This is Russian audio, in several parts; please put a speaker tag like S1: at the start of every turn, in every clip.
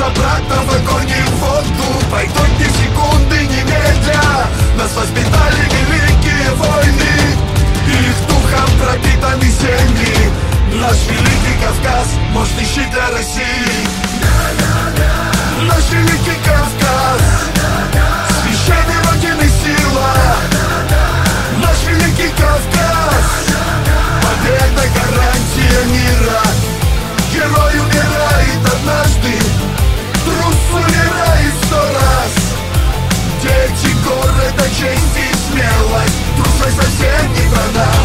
S1: обратно в огонь и в воду. Пройдут ни секунды, немедля. Нас воспитали великие войны, их духом пропитаны земли. Наш великий Кавказ, мощный щит для России. Наш великий Кавказ, священной Родины сила. Наш великий Кавказ, победа, гарантия мира. Герой умирает однажды, трус умирает 100 раз. Дети города, честь и смелость, трусость совсем не про нас.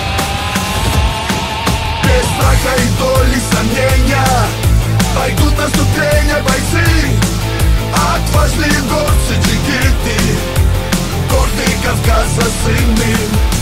S1: Без страха и доли сомнения пойдут наступления бойцы, отважные горцы, джигиты, гордые Кавказа сыны.